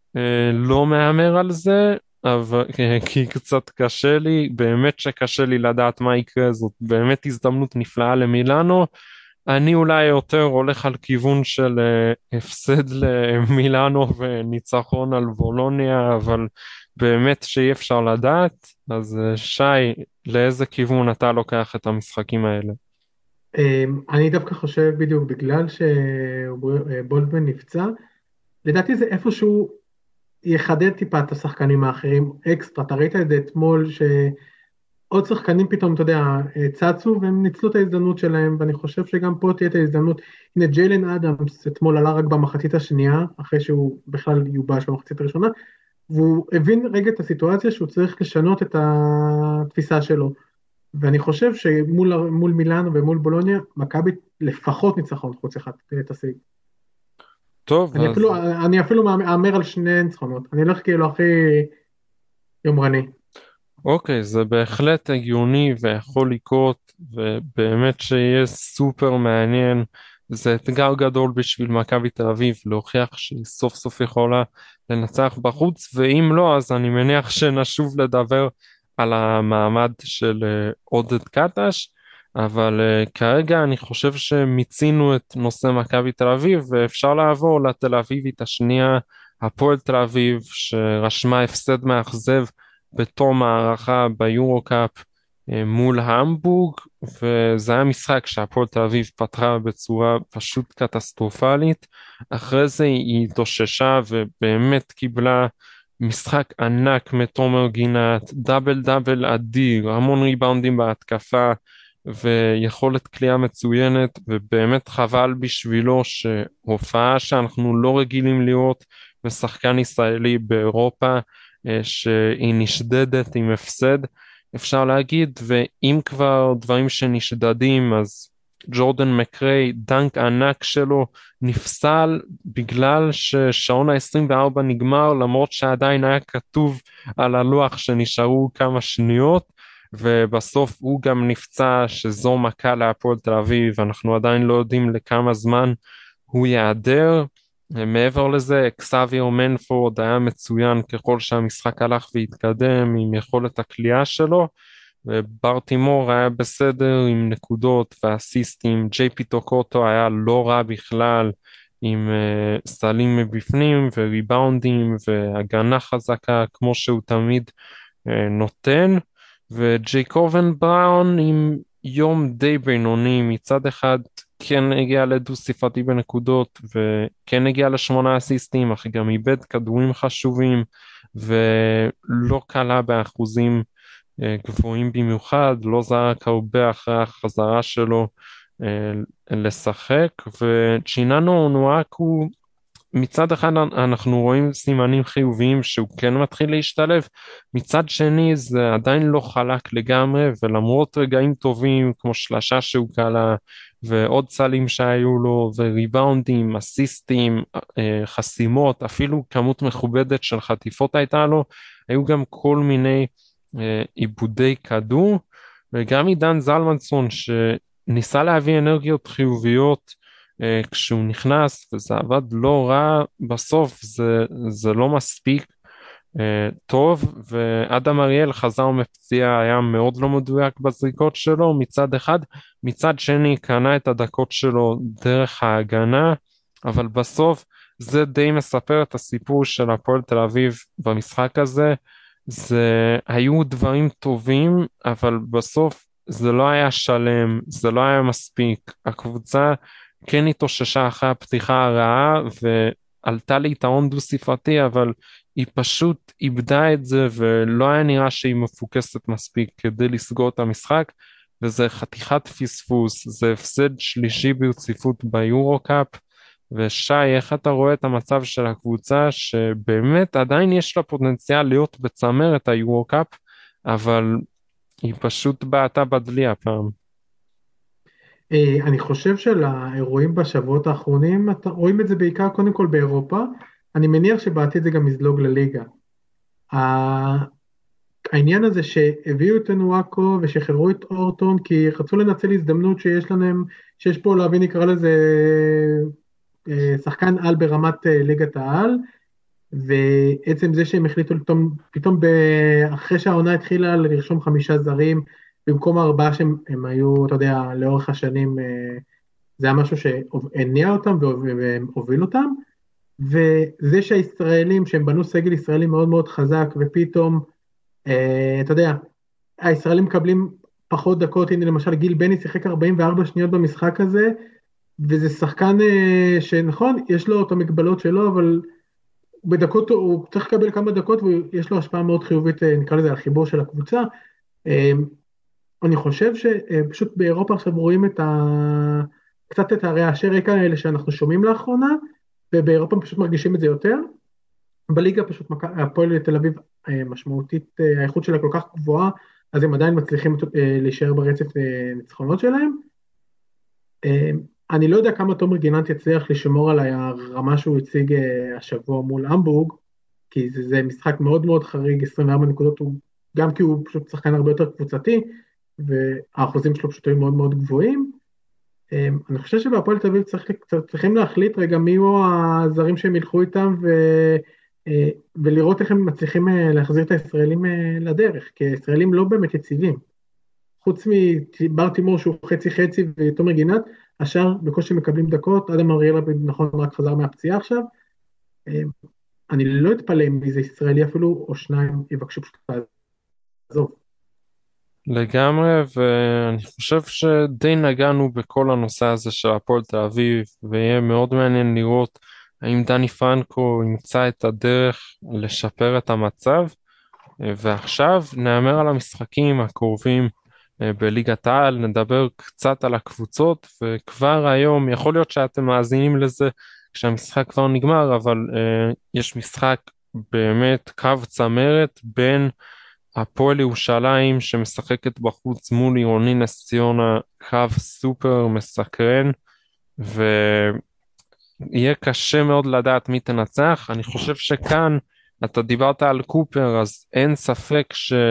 לא מהמר על זה, אבל כי קצת קשה לי, באמת שקשה לי לדעת מה יקרה, זאת באמת הזדמנות נפלאה למילאנו. אני אולי יותר הולך על כיוון של הפסד למילאנו וניצחון על בולוניה, אבל באמת שאי אפשר לדעת. אז שי, לאיזה כיוון אתה לוקח את המשחקים האלה? אני דווקא חושב בדיוק בגלל שבולדמן נפצע, לדעתי זה איפשהו יחדד טיפה את השחקנים האחרים אקסטרה. אתה ראית את זה אתמול שעוד שחקנים פתאום, אתה יודע, צצו והם ניצלו את ההזדמנות שלהם, ואני חושב שגם פה תהיה את ההזדמנות. הנה ג'יילן אדמס אתמול עלה רק במחצית השנייה, אחרי שהוא בכלל יובש במחצית הראשונה, והוא הבין רגע את הסיטואציה שהוא צריך לשנות את התפיסה שלו. ואני חושב שמול מילאנו ומול בולוניה, מכבי לפחות ניצחון חוץ אחד תשיג. טוב, אני אפילו מאמר על שני ניצחונות, אני הולך כאילו הכי יומרני. אוקיי, זה בהחלט הגיוני ויכול לקרות, ובאמת שיהיה סופר מעניין. זה אתגר גדול בשביל מכבי תל אביב להוכיח שהיא סוף סוף יכולה לנצח בחוץ, ואם לא, אז אני מניח שנשוב לדבר על המעמד של עודד קטש, אבל כרגע אני חושב שמיצינו את נושא מכבי תל אביב, ואפשר לעבור לתל אביבית השנייה, הפועל תל אביב, שרשמה הפסד מאכזב בתום הערכה ביורו-קאפ מול המבורג, וזה היה משחק שהפועל תל אביב פתחה בצורה פשוט קטסטרופלית. אחרי זה היא התאוששה ובאמת קיבלה משחק ענק מתומר גינת, דאבל דאבל אדיר, המון ריבאונדים בהתקפה ויכולת קליעה מצוינת, ובאמת חבל בשבילו שהופעה שאנחנו לא רגילים לראות בשחקן ישראלי באירופה, שהיא נשדדת עם הפסד, אפשר להגיד. ואם כבר דברים שנשדדים, אז ג'ורדן מקריי, דנק ענק שלו נפסל בגלל ששעון ה-24 נגמר, למרות שעדיין היה כתוב על הלוח שנשארו כמה שניות, ובסוף הוא גם נפצע, שזו מכה להפועל תל אביב. אנחנו עדיין לא יודעים לכמה זמן הוא יעדר. מעבר לזה, אקסאביו מנפורד היה מצוין ככל שהמשחק הלך והתקדם עם יכולת הקליעה שלו, וברטימור היה בסדר עם נקודות ואסיסטים, ג'יי פי טוקוטו היה לא רע בכלל עם סלים מבפנים וריבאונדים והגנה חזקה כמו שהוא תמיד נותן, וג'ייקובן בראון עם יום די בינוני. מצד אחד כן הגיע לדו ספרתי בנקודות וכן הגיע ל8 אסיסטים, אך גם איבד כדורים חשובים ולא קלה באחוזים גבוהים במיוחד, לא זרק הרבה אחרי החזרה שלו לשחק. וצ'יננו אונואקו, מצד אחד אנחנו רואים סימנים חיוביים שהוא כן מתחיל להשתלב, מצד שני זה עדיין לא חלק לגמרי, ולמרות רגעים טובים כמו שלשה שהוא קלה ועוד סלים שהיו לו וריבאונדים, אסיסטים, חסימות, אפילו כמות מכובדת של חטיפות הייתה לו, היו גם כל מיני עיבודי כדור. וגם עידן זלמנסון שניסה להביא אנרגיות חיוביות כשהוא נכנס, וזה עבד לא רע, בסוף זה לא מספיק טוב. ואדם אריאל חזר מפציעה, היה מאוד לא מדויק בזריקות שלו מצד אחד, מצד שני קנה את הדקות שלו דרך ההגנה, אבל בסוף זה די מספר את הסיפור של הפועל תל אביב במשחק הזה. זה היו דברים טובים, אבל בסוף זה לא היה שלם, זה לא היה מספיק. הקבוצה כן התאוששה אחרי הפתיחה הרעה, עלתה ליתרון דו ספרתי, אבל היא פשוט איבדה את זה, ולא היה נראה שהיא מפוקסת מספיק כדי לסגור את המשחק, וזה חתיכת פספוס, זה הפסד שלישי ברציפות ביורו-קאפ. ושי, איך אתה רואה את המצב של הקבוצה שבאמת עדיין יש לה פוטנציאל להיות בצמרת היורו-קאפ, אבל היא פשוט בעטה בדלי הפעם. אני חושב שלאירועים בשבועות האחרונים, רואים את זה בעיקר קודם כל באירופה, אני מניח שבעתיד זה גם יזלוג לליגה. העניין הזה שהביאו את אנואקו ושחררו את אורטון, כי רצו לנצל הזדמנות שיש פה להבין נקרא לזה שחקן על ברמת ליגת העל, ועצם זה שהם החליטו פתאום אחרי שהעונה התחילה לרשום 5 זרים, במקום 4 שהם היו, אתה יודע, לאורך השנים, זה היה משהו שהניע אותם והוביל אותם, וזה שהישראלים, שהם בנו סגל ישראלי מאוד מאוד חזק, ופתאום, אתה יודע, הישראלים מקבלים פחות דקות, הנה למשל גיל בני שיחק 44 שניות במשחק הזה, וזה שחקן שנכון, יש לו את המגבלות שלו, אבל בדקות הוא צריך לקבל כמה דקות, ויש לו השפעה מאוד חיובית, נקרא לזה, על חיבור של הקבוצה. אני חושב שפשוט באירופה עכשיו רואים קצת את הרעשי רקע האלה שאנחנו שומעים לאחרונה, ובאירופה פשוט מרגישים את זה יותר. בליגה פשוט הפועל תל אביב משמעותית, האיכות שלה כל כך גבוהה, אז הם עדיין מצליחים להישאר ברצף ניצחונות שלהם. אני לא יודע כמה תומר גינת יצליח לשמור על הרמה שהוא הציג השבוע מול המבורג, כי זה משחק מאוד מאוד חריג, 24 נקודות, גם כי הוא פשוט שחקן הרבה יותר קבוצתי, והאחוזים שלו פשוט היו מאוד מאוד גבוהים. אני חושב שבהפועל תל אביב צריכים להחליט רגע מי הוא הזרים שהם ילכו איתם, ולראות איך הם מצליחים להחזיר את הישראלים לדרך, כי הישראלים לא באמת יציבים. חוץ מבר תימור שהוא חצי ותומר גינת, השאר בקושי מקבלים דקות, אדם אריאל נכון רק חזר מהפציעה עכשיו. אני לא אתפלא אם איזה ישראלי אפילו או שניים יבקשו פשוט לעזוב. לגמרי, ואני חושב שדי נגענו בכל הנושא הזה של הפועל תל אביב, ויהיה מאוד מעניין לראות האם דני פרנקו ימצא את הדרך לשפר את המצב. ועכשיו נאמר על המשחקים הקרובים בליגת העל, נדבר קצת על הקבוצות, וכבר היום יכול להיות שאתם מאזינים לזה כשהמשחק כבר נגמר, אבל יש משחק באמת קו צמרת בין הפועל ירושלים שמשחקת בחוץ מול עירוני נס ציונה, קו סופר מסקרן, ויהיה קשה מאוד לדעת מי תנצח. אני חושב שכאן אתה דיברת על קופר, אז אין ספק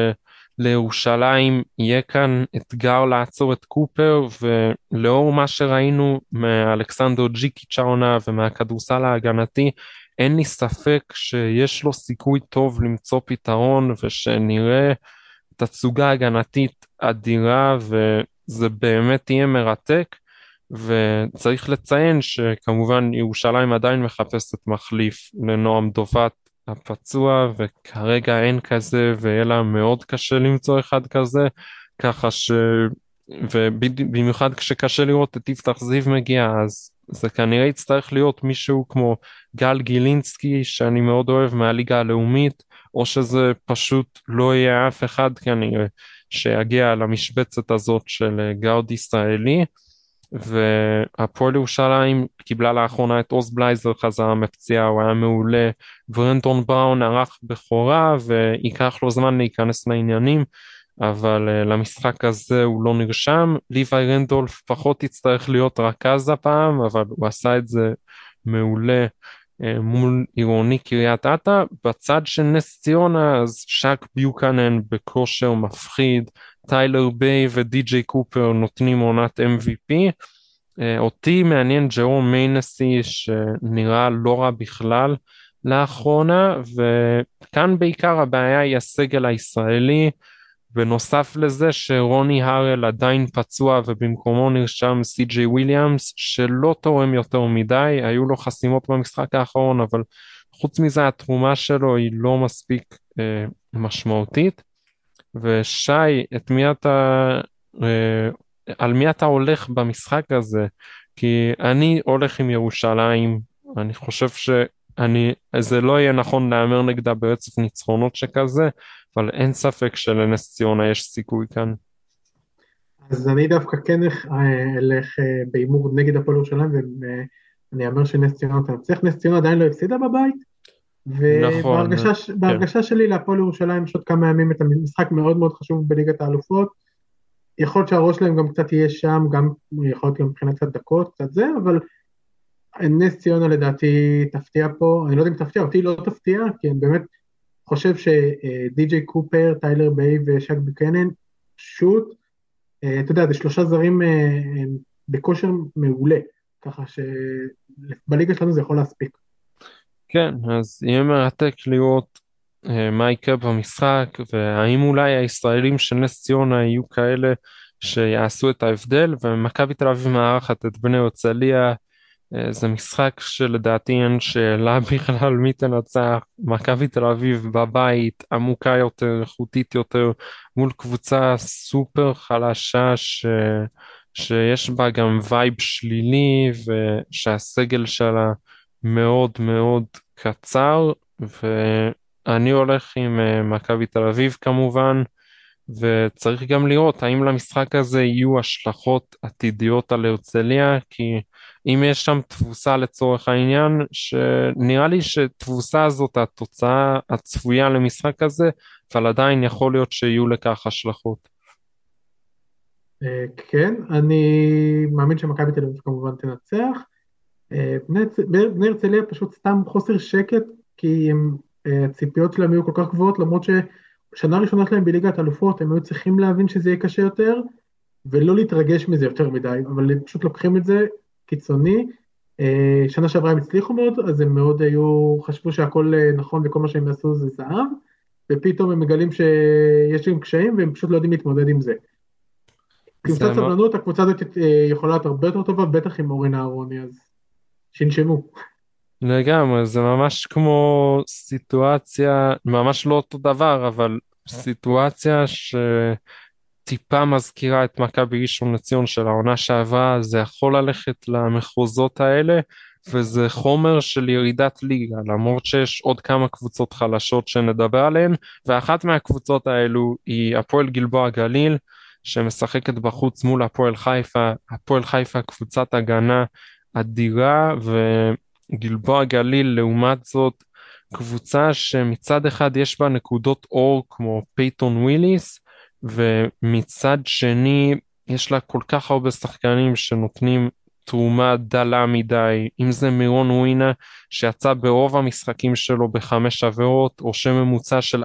לירושלים יהיה כאן אתגר לעצור את קופר, ולאור מה שראינו מאלכסנדר ג'יקיץ' העונה ומהכדורסל ההגנתי, אין לי ספק שיש לו סיכוי טוב למצוא פתרון, ושנראה תצוגה הגנתית אדירה, וזה באמת יהיה מרתק. וצריך לציין שכמובן ירושלים עדיין מחפשת מחליף לנועם דובת הפצוע, וכרגע אין כזה, ויהיה לה מאוד קשה למצוא אחד כזה, ככה ובמיוחד כשקשה לראות את יפתח זיו מגיע, אז זה כנראה יצטרך להיות מישהו כמו גל גילינסקי, שאני מאוד אוהב מהליגה הלאומית, או שזה פשוט לא יהיה אף אחד כנראה שיגיע למשבצת הזאת של גארד ישראלי. והפועל ירושלים קיבלה לאחרונה את עוז בלייזר חזרה מפציעה, הוא היה מעולה. ברנדון בראון ערך בכורה ויקח לו זמן להיכנס לעניינים, אבל למשחק הזה הוא לא נרשם. ליווי רנדולף פחות יצטרך להיות רכז הפעם, אבל הוא עשה את זה מעולה מול עירוני קריית אתא. בצד של נס ציונה אז שק ביוקנן בכושר מפחיד, טיילר ביי ודי.ג'יי קופר נותנים עונת MVP. אותי מעניין ג'רום מיינסי שנראה לא רע בכלל לאחרונה, וכאן בעיקר הבעיה היא הסגל הישראלי, בנוסף לזה שרוני הרל עדיין פצוע ובמקומו נרשם סי.ג'יי וויליאמס שלא תורם יותר מדי, היו לו חסימות במשחק האחרון, אבל חוץ מזה התרומה שלו היא לא מספיק משמעותית. ושי, על מי אתה הולך במשחק הזה? כי אני הולך עם ירושלים, אני חושב זה לא יהיה נכון להמר נגדה ברצף ניצחונות שכזה, אבל אין ספק שלנס ציונה יש סיכוי כאן. אז אני דווקא כן אלך בהימור נגד הפועל ירושלים, ואני אומר שנס ציונה תנצח. נס ציונה עדיין לא הפסידה בבית, נכון, כן. ובהרגשה שלי להפועל ירושלים יש עוד כמה ימים את המשחק מאוד מאוד חשוב בליגת האלופות. יכול להיות שהראש שלהם גם קצת יהיה שם, גם יכול להיות גם מבחינת קצת דקות, קצת זה, אבל נס ציונה לדעתי תפתיע פה. אני לא יודע אם תפתיע, אותי לא תפתיע, כי אני באמת חושב שדי.ג'יי קופר, טיילר ביי ושק בוקנן, שוט, אתה יודע, זה שלושה זרים בכושר מעולה, ככה שבליגה שלנו זה יכול להספיק. כן, אז יהיה מרתק לראות מה יקרה במשחק, והאם אולי הישראלים של נס ציונה יהיו כאלה שיעשו את ההבדל, ומכבי תל אביב מארחת את בני הרצליה. זה משחק שלדעתי אין שאלה בכלל מי תנצח. מכבי תל אביב בבית, עמוקה יותר, איכותית יותר, מול קבוצה סופר חלשה שיש בה גם וייב שלילי, ושהסגל שלה מאוד מאוד קצר, ואני הולך עם מכבי תל אביב כמובן. וצריך גם לראות האם למשחק הזה יהיו השלכות עתידיות על הרצליה, כי אם יש שם תבוסה לצורך העניין, שנראה לי שתבוסה הזאת התוצאה הצפויה למשחק הזה, אבל עדיין יכול להיות שיהיו לכך השלכות. כן, אני מאמין שמכבי תל אביב כמובן תנצח. בני הרצליה פשוט סתם חוסר שקט, כי הציפיות שלהם היו כל כך גבוהות, למרות ששנה ראשונה שלהם בליגת אלופות, הם היו צריכים להבין שזה יהיה קשה יותר, ולא להתרגש מזה יותר מדי, אבל הם פשוט לוקחים את זה קיצוני. שנה שעברה הם הצליחו מאוד, אז הם מאוד חשבו שהכל נכון, וכל מה שהם יעשו זה זהב, ופתאום הם מגלים שיש להם קשיים, והם פשוט לא יודעים להתמודד עם זה. עם קצת סבלנות, הקבוצה הזאת יכולה להיות הרבה יותר טובה, בטח עם אורן אהרוני, אז שינשמו. לגמרי, זה ממש כמו סיטואציה, ממש לא אותו דבר, אבל סיטואציה שטיפה מזכירה את מכבי ראשון לציון של העונה שעברה. זה יכול ללכת למחוזות האלה, וזה חומר של ירידת ליגה, למרות שיש עוד כמה קבוצות חלשות שנדבר עליהן, ואחת מהקבוצות האלו היא הפועל גלבוע גליל, שמשחקת בחוץ מול הפועל חיפה. הפועל חיפה קבוצת הגנה אדירה, וגלבוע גליל לעומת זאת קבוצה שמצד אחד יש בה נקודות אור כמו פייטון וויליס, ומצד שני יש לה כל כך הרבה שחקנים שנותנים תרומה דלה מדי, אם זה מירון ווינה שיצא ברוב המשחקים שלו בחמש עבירות, או שממוצע של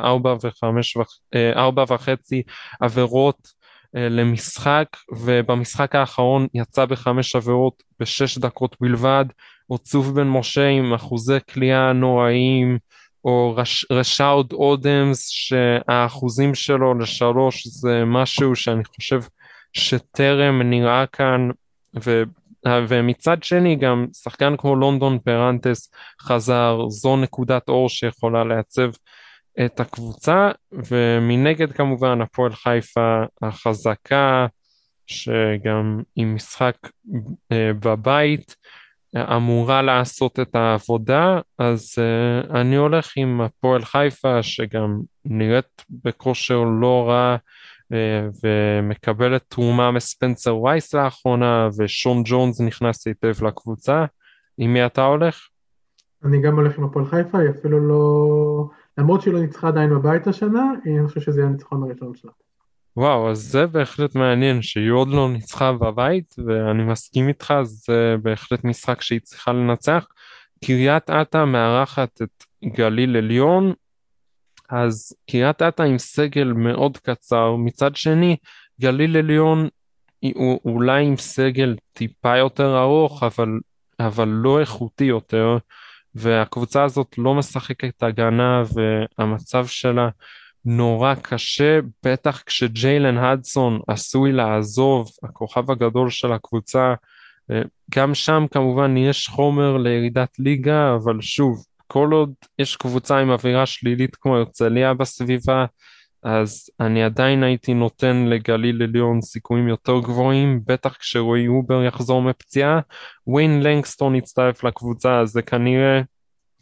4.5 עבירות למשחק, ובמשחק האחרון יצא בחמש עבירות בשש דקות בלבד. או צוף בן משה עם אחוזי קליעה נוראיים, או רשאוד אודמס שהאחוזים שלו לשלוש זה משהו שאני חושב שטרם נראה כאן. ומצד שני גם שחקן כמו לונדון פרנטס חזר, זו נקודת אור שיכולה לעצב את הקבוצה. ומנגד כמובן הפועל חיפה החזקה, שגם עם משחק בבית אמורה לעשות את העבודה. אז אני הולך עם הפועל חיפה, שגם נראית בכושר לא רע, ומקבלת תרומה מספנסר וייס לאחרונה, ושון ג'ונס נכנס היטב לקבוצה. עם מי אתה הולך? אני גם הולך עם הפועל חיפה, היא אפילו לא, למרות שהיא לא ניצחה עדיין בבית השנה, אני חושב שזה הניצחון הראשון שלה. וואו, אז זה בהחלט מעניין שהיא עוד לא ניצחה בבית, ואני מסכים איתך, זה בהחלט משחק שהיא צריכה לנצח. קריית אתא מארחת את גליל עליון, אז קריית אתא עם סגל מאוד קצר, מצד שני גליל עליון הוא אולי עם סגל טיפה יותר ארוך, אבל לא איכותי יותר, והקבוצה הזאת לא משחקת הגנה, והמצב שלה נורא קשה, בטח כשג'יילן הדסון עשוי לעזוב, הכוכב הגדול של הקבוצה. גם שם כמובן יש חומר לירידת ליגה, אבל שוב, כל עוד יש קבוצה עם אווירה שלילית כמו הרצליה בסביבה, אז אני עדיין הייתי נותן לגליל עליון סיכויים יותר גבוהים, בטח כשרועי אובר יחזור מפציעה. וויין לנגסטון יצטרף לקבוצה, אז זה כנראה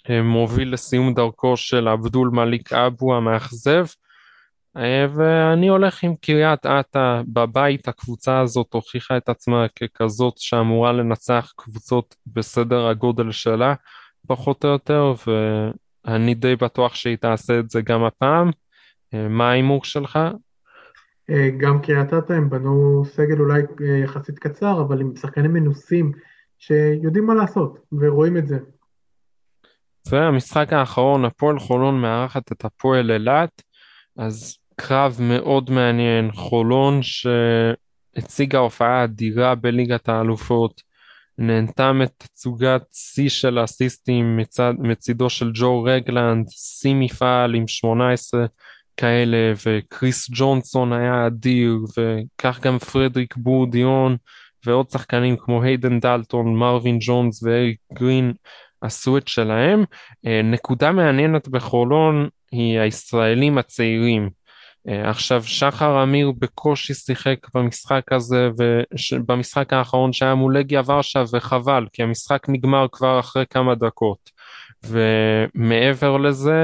מוביל לסיום דרכו של אבדול מליק אבו המאכזב. ואני הולך עם קריית אתא בבית. הקבוצה הזאת הוכיחה את עצמה ככזאת שאמורה לנצח קבוצות בסדר הגודל שלה, פחות או יותר, ואני די בטוח שהיא תעשה את זה גם הפעם. מה ההימור שלך? גם קריית אתא הם בנו סגל אולי יחסית קצר, אבל עם שחקנים מנוסים שיודעים מה לעשות, ורואים את זה. והמשחק האחרון, הפועל חולון מארחת את הפועל אילת. אז קרב מאוד מעניין, חולון שהציגה הופעה אדירה בליגת האלופות, נהנתה מתצוגת שיא של אסיסטים מצידו של ג'ו רגלנד, שיא מפעל עם 18 כאלה, וקריס ג'ונסון היה אדיר, וכך גם פרדריק בורדיון, ועוד שחקנים כמו היידן דלטון, מרווין ג'ונס ואריק גרין עשו את שלהם. נקודה מעניינת בחולון היא הישראלים הצעירים. עכשיו שחר אמיר בקושי שיחק במשחק הזה, ובמשחק האחרון שהיה מול לגיה ורשה, וחבל כי המשחק נגמר כבר אחרי כמה דקות. ומעבר לזה,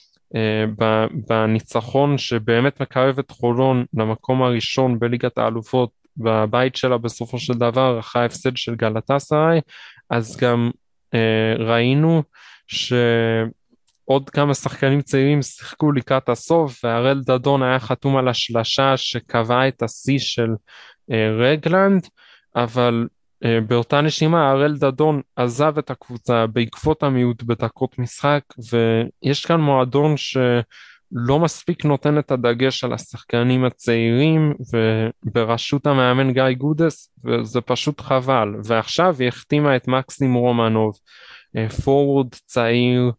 בניצחון שבאמת מקרב את חולון למקום הראשון בליגת האלופות בבית שלה בסופו של דבר אחרי ההפסד של גלאטסראי, אז גם ראינו שעוד כמה שחקנים צעירים שיחקו לקראת הסוף, והראל דדון היה חתום על השלשה שקבעה את השיא של רגלנד, אבל באותה נשימה הראל דדון עזב את הקבוצה בעקבות המיעוט בדקות משחק, ויש כאן מועדון שלא מספיק נותן את הדגש על השחקנים הצעירים ובראשות המאמן גיא גודס, וזה פשוט חבל. ועכשיו היא החתימה את מקסים רומנוב, פורוורד צעיר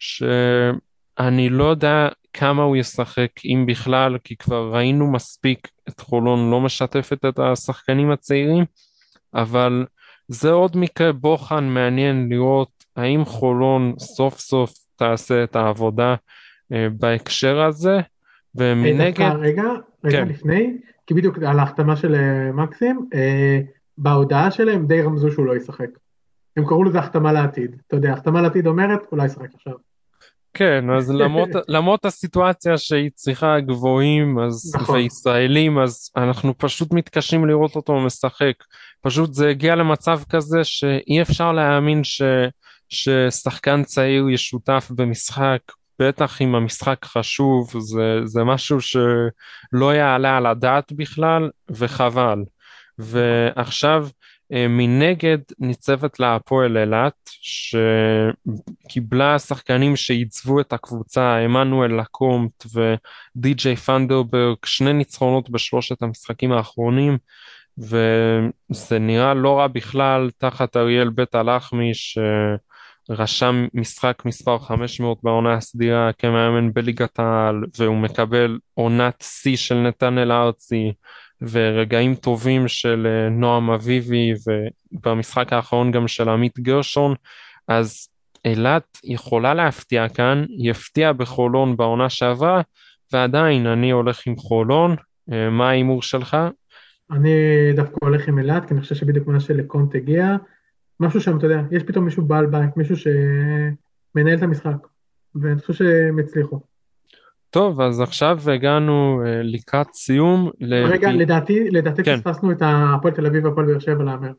שאני לא יודע כמה הוא ישחק אם בכלל, כי כבר ראינו מספיק את חולון לא משתפת את השחקנים הצעירים, אבל זה עוד מקרה בוחן מעניין לראות האם חולון סוף סוף תעשה את העבודה בהקשר הזה. ומנגד רגע כן. לפני, כי בדיוק על ההחתמה של מקסים, בהודעה שלהם די רמזו שהוא לא ישחק. הם קראו לזה החתמה לעתיד. אתה יודע, החתמה לעתיד אומרת, אולי ישחק עכשיו. כן, אז למרות הסיטואציה שהיא צריכה גבוהים נכון. וישראלים, אז אנחנו פשוט מתקשים לראות אותו משחק. פשוט זה הגיע למצב כזה שאי אפשר להאמין ששחקן צעיר ישותף במשחק, בטח אם המשחק חשוב, זה משהו שלא יעלה על הדעת בכלל, וחבל. ועכשיו מנגד ניצבת לה הפועל אילת, שקיבלה שחקנים שעיצבו את הקבוצה, עמנואל לקומט ודי.ג'יי פנדרברג, 2 ניצחונות בשלושת המשחקים האחרונים, וזה נראה לא רע בכלל תחת אריאל בית הלחמי, שרשם משחק מספר 500 בעונה הסדירה כמאמן בליגת העל, והוא מקבל עונת שיא של נתנאל ארצי, ורגעים טובים של נועם אביבי, ובמשחק האחרון גם של עמית גרשון. אז אילת יכולה להפתיע כאן, היא הפתיעה בחולון בעונה שעברה, ועדיין אני הולך עם חולון. מה ההימור שלך? אני דווקא הולך עם אילת, כי אני חושב שבדיוק מה שלקונט הגיע, משהו שם, אתה יודע, יש פתאום מישהו בעל בית, מישהו שמנהל את המשחק, ואני חושב שהם הצליחו. טוב, אז עכשיו הגענו לקראת סיום. רגע, לדעתי כן. פספסנו את הפועל תל אביב והפועל באר שבע להמר.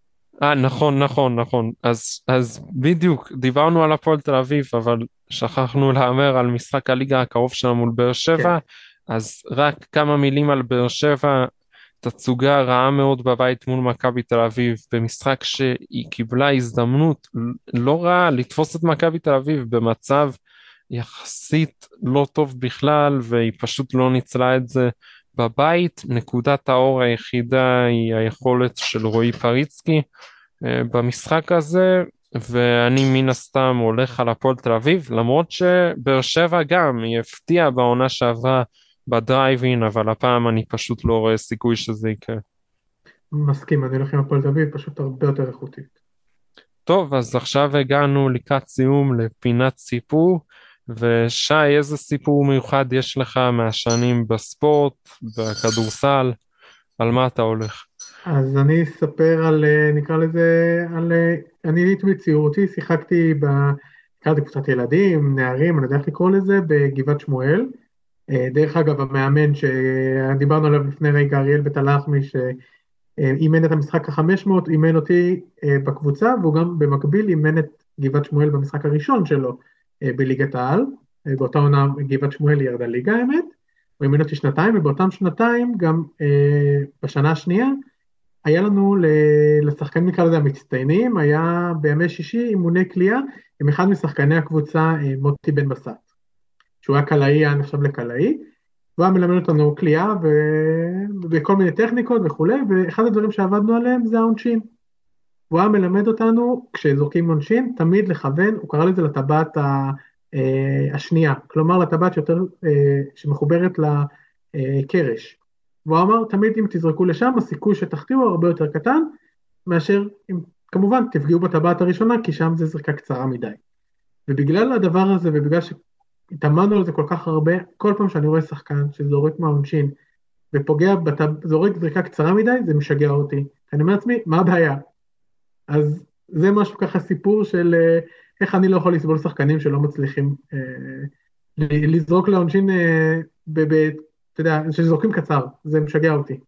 נכון. אז בדיוק דיברנו על הפועל תל אביב, אבל שכחנו להמר על משחק הליגה הקרוב שלנו מול באר שבע. כן. אז רק כמה מילים על באר שבע. תצוגה רעה מאוד בבית מול מכבי תל אביב, במשחק שהיא קיבלה הזדמנות לא רעה לתפוס את מכבי תל אביב במצב יחסית לא טוב בכלל, והיא פשוט לא ניצלה את זה בבית. נקודת האור היחידה היא היכולת של רועי פריצקי במשחק הזה, ואני מן הסתם הולך על הפועל תל אביב, למרות שבאר שבע גם היא הפתיעה בעונה שעברה בדרייבין, אבל הפעם אני פשוט לא רואה סיכוי שזה יקרה. מסכים, אני הולך עם הפועל תל אביב, פשוט הרבה יותר איכותית. טוב, אז עכשיו הגענו לקראת סיום לפינת סיפור, ושי, איזה סיפור מיוחד יש לך מהשנים בספורט, בכדורסל, על מה אתה הולך? אז אני אספר על, נקרא לזה, אני הייתי בציורותי, שיחקתי הכרתי קבוצת ילדים, נערים, אני יודע איך לקרוא לזה, בגבעת שמואל. דרך אגב, המאמן שדיברנו עליו לפני רגע, אריאל בית הלחמי, שאימן את המשחק ה-500, אימן אותי בקבוצה, והוא גם במקביל אימן את גבעת שמואל במשחק הראשון שלו בליגת העל. באותה עונה גבעת שמואל ירדה ליגה האמת, הוא אימן אותי שנתיים, ובאותם שנתיים גם בשנה השנייה, היה לנו לשחקנים נקרא לזה המצטיינים, היה בימי שישי אימוני קליעה, עם אחד משחקני הקבוצה מוטי בן בסט, שהוא היה קלעי, היה נחשב לקלעי, הוא היה מלמד אותנו קליעה ובכל מיני טכניקות וכולי, ואחד הדברים שעבדנו עליהם זה העונשין. הוא היה מלמד אותנו, כשזורקים עונשין, תמיד לכוון, הוא קרא לזה לטבעת השנייה, כלומר לטבעת שיותר שמחוברת לקרש. והוא אמר, תמיד אם תזרקו לשם, הסיכוי שתחטיאו הרבה יותר קטן, מאשר אם כמובן תפגעו בטבעת הראשונה, כי שם זה זריקה קצרה מדי. ובגלל הדבר הזה, ובגלל שהתאמנו על זה כל כך הרבה, כל פעם שאני רואה שחקן שזורק מהעונשין, ופוגע, זורק זריקה קצרה מדי, זה משגע אותי. אני אומר לעצמי, מה הבעיה? אז זה משהו ככה סיפור של איך אני לא יכול לסבול שחקנים שלא מצליחים לזרוק לעונשין, אתה יודע, שזורקים קצר, זה משגע אותי.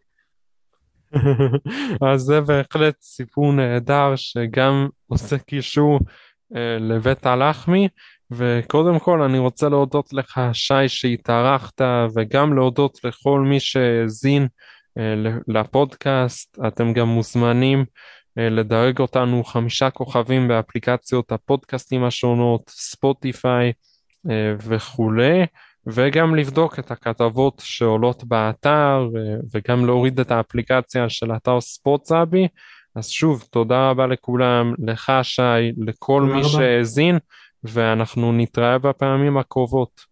אז זה בהחלט סיפור נהדר שגם עושה קישור לבית הלחמי, וקודם כל אני רוצה להודות לך שי שהתארחת, וגם להודות לכל מי שהזין לפודקאסט. אתם גם מוזמנים לדרג אותנו 5 כוכבים באפליקציות הפודקאסטים השונות, ספוטיפיי וכולי, וגם לבדוק את הכתבות שעולות באתר, וגם להוריד את האפליקציה של אתר ספורטסאבי. אז שוב, תודה רבה לכולם, לך שי, לכל מי שהאזין, ואנחנו נתראה בפעמים הקרובות.